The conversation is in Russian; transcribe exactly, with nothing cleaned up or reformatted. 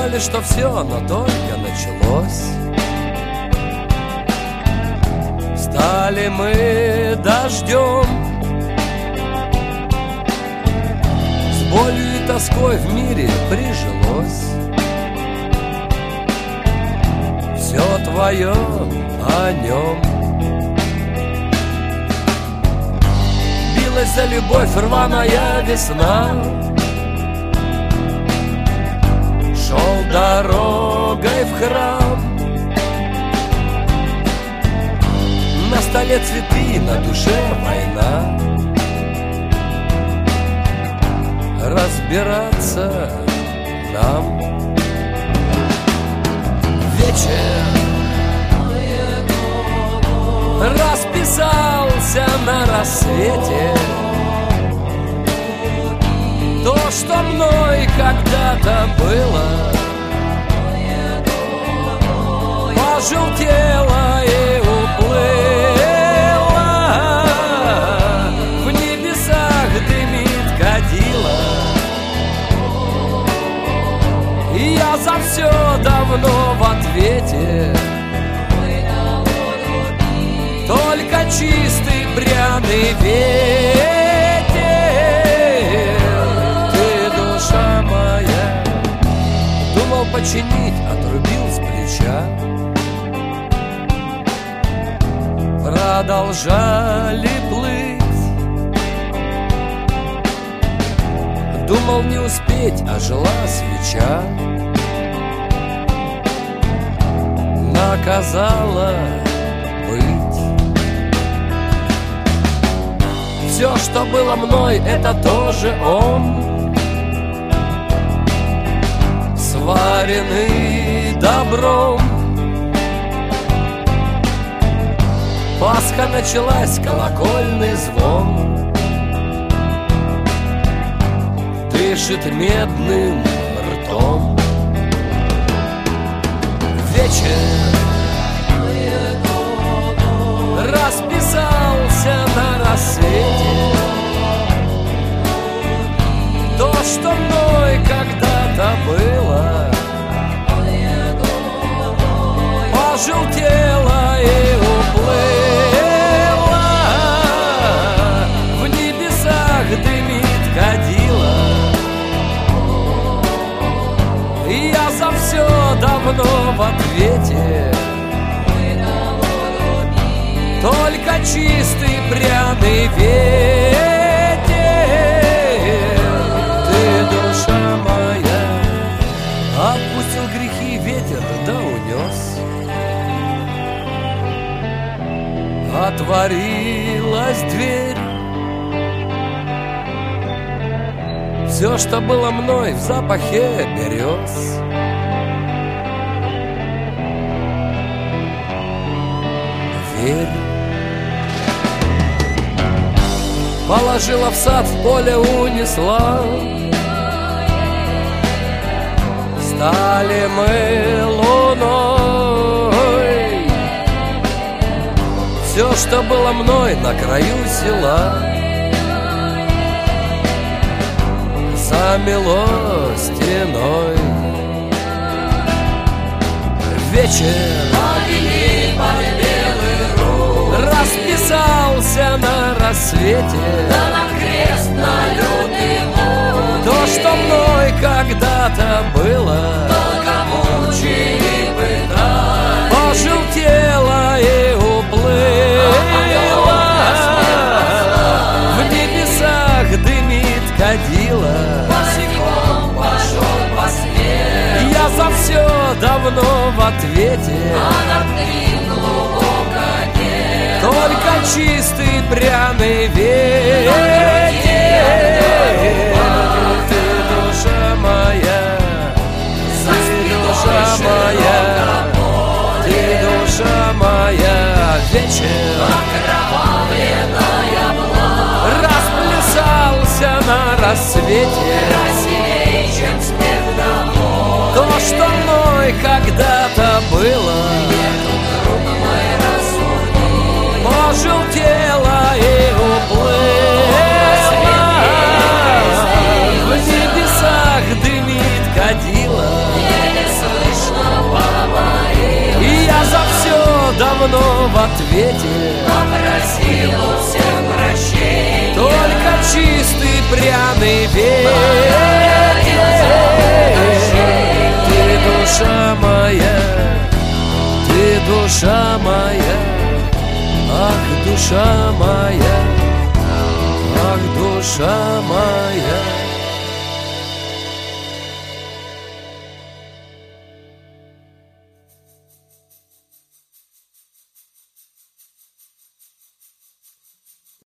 думали, что все, но только началось. Стали мы дождем, с болью и тоской в мире прижилось. Все твое о нем. Билась за любовь рваная весна, шел дорогой в храм. На столе цветы, на душе война. Разбираться нам. Вечер расписался на рассвете. То, что мной когда-то было, пожелтело и уплыло. В небесах дымит кадила. И я за все давно в ответе. Только чистый пряный ветер. Ты, душа моя, думал починить, отрубил с плеча. Продолжали плыть. Думал не успеть, а жила свеча. Наказала быть. Все, что было мной, это тоже он, сваренный добром. Пасха началась, колокольный звон дышит медным ртом. Вечер расписался на рассвете. То, что мной когда-то было, пожелтело и уплыло. В небесах дымит кадила. И я за все давно в ответе. Только чистый пряный ветер. Ты, душа моя, отпустил грехи ветер, да унес. Отворилась дверь. Все, что было мной, в запахе берез. Верь. Положила в сад, в поле унесла. Стали мы луной. Все, что было мной, на краю села замело стеной. Вечер расписался на рассвете. Да на крест, на лютый луг. То, что мной когда-то было, только мучили пытали. Пожелтело и уплыло. В небесах дымит кадила. Босиком пошел по свету. Я за все давно в ответе. А над ним глубоко нет. Только чистый пряный ветер. Ты, душа моя, ты, душа моя, ты, душа моя. Вечер окровавленная была. расплясался на рассвете. Красивее, чем смех домой. То, что мной когда-то было, Друг мой, рассуди. пожелтело и уплыло. В небесах дымит кадила. Еле ответе попросил у всех прощения. только чистый пряный ветер. Ты душа моя, ты душа моя, ах, душа моя, ах, душа моя.